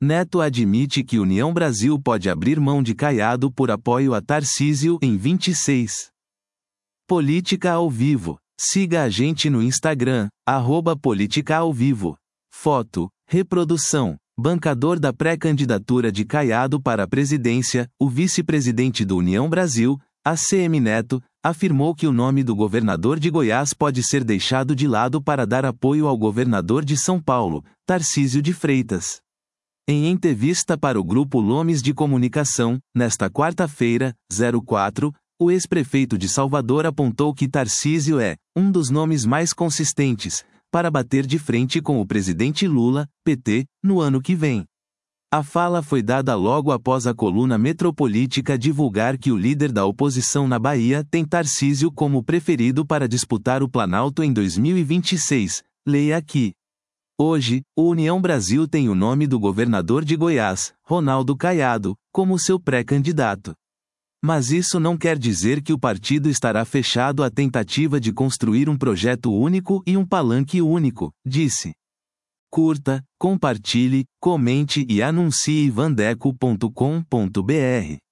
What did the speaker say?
Neto admite que União Brasil pode abrir mão de Caiado por apoio a Tarcísio em 26. Política ao vivo. Siga a gente no Instagram, @politicaauvivo. Foto, reprodução. Bancador da pré-candidatura de Caiado para a presidência, o vice-presidente do União Brasil, ACM Neto, afirmou que o nome do governador de Goiás pode ser deixado de lado para dar apoio ao governador de São Paulo, Tarcísio de Freitas. Em entrevista para o Grupo Lomes de Comunicação, nesta quarta-feira, 04, o ex-prefeito de Salvador apontou que Tarcísio é um dos nomes mais consistentes para bater de frente com o presidente Lula, PT, no ano que vem. A fala foi dada logo após a coluna Metropolítica divulgar que o líder da oposição na Bahia tem Tarcísio como preferido para disputar o Planalto em 2026. Leia aqui. Hoje, o União Brasil tem o nome do governador de Goiás, Ronaldo Caiado, como seu pré-candidato. Mas isso não quer dizer que o partido estará fechado à tentativa de construir um projeto único e um palanque único, disse. Curta, compartilhe, comente e anuncie vandeco.com.br.